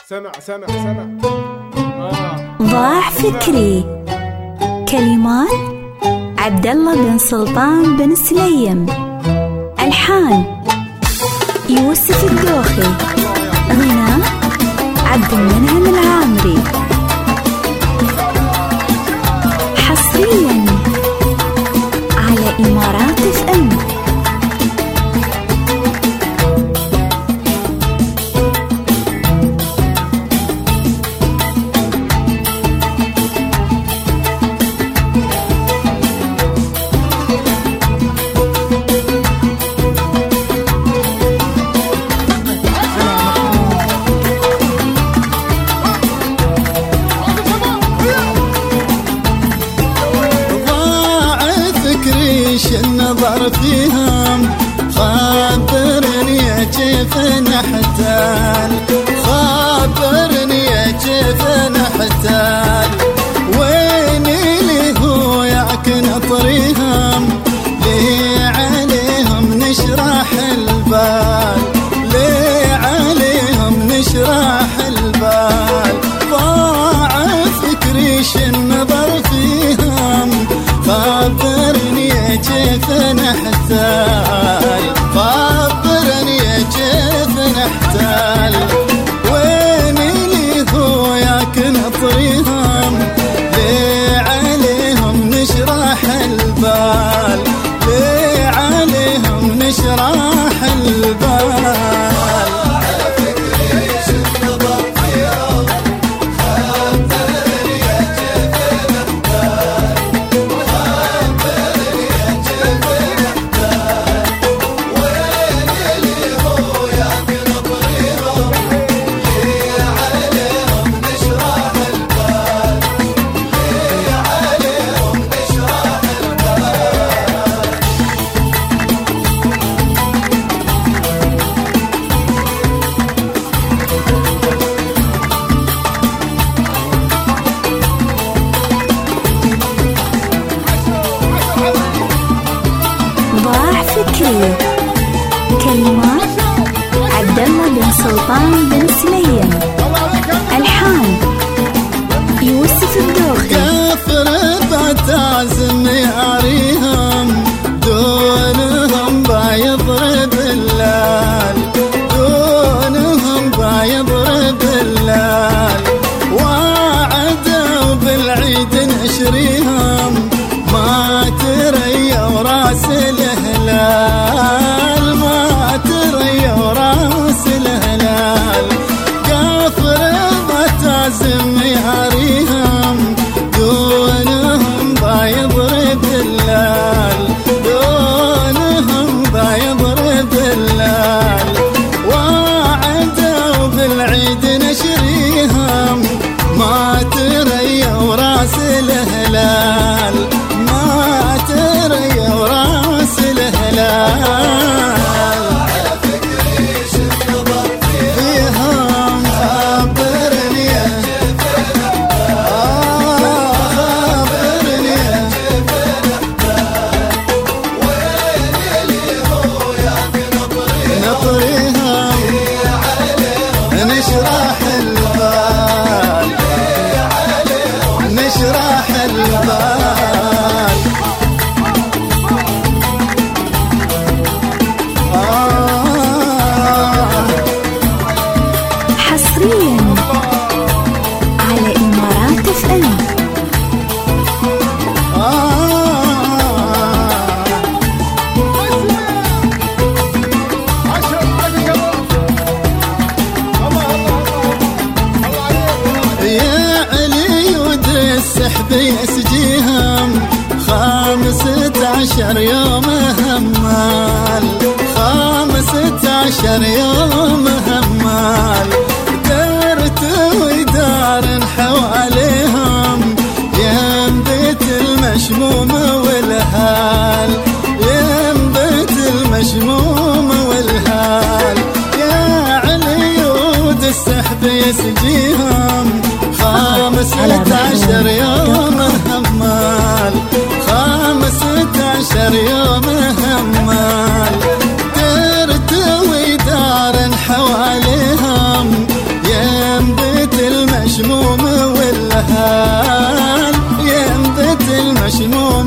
سمع ضاع فكري. كلمات عبد الله بن سلطان بن سليم. ألحان يوسف الدوخي. غناء عبد المنعم العامري. حصريا على إمارات FM. النظر فيهم خابرني كيف نحتال، خابرني كيف نحتال، وين اللي هو ياك نطريهم، ليه عليهم نشرح البال، ليه عليهم نشرح البال، ضاع فكري النظر فيهم خابرني كيف نحتال، خابرني كيف نحتال، وين اللي هو ياك نطريهم، ليه عليهم نشرح البال، ليه عليهم نشرح البال. كلمات عبد الله بن سلطان بن سليم. ألحان يوسف الدوخي. كثر تعزم يعريهم، دونهم بايضرب اللال، دونهم بايضرب اللال، وعدوا بالعيد نشريهم، ما تريا وراس الهلال، ما تريا وراس الهلال، كفر تعزم يعريهم، دونهم بايضرب اللال، دونهم بايضرب اللال، وعدوا بالعيد نشريهم، ما تريا وراس الهلال، ما تريا وراس الهلال. فيهم خابرني خابرني، نطريهم نشرح البال، نشرح البال. حصريا على إمارات FM. يا علي ود السحب يسجيهم، 15 يوم همال، 15 يوم همال، دارت ودار حواليهم، ينبت المشموم والهال، ينبت المشموم والهال، يا علي ود السحب يسجيهم، 15 يوم همال، 15 يوم همال، دارت ودار حواليهم، ينبت مشموم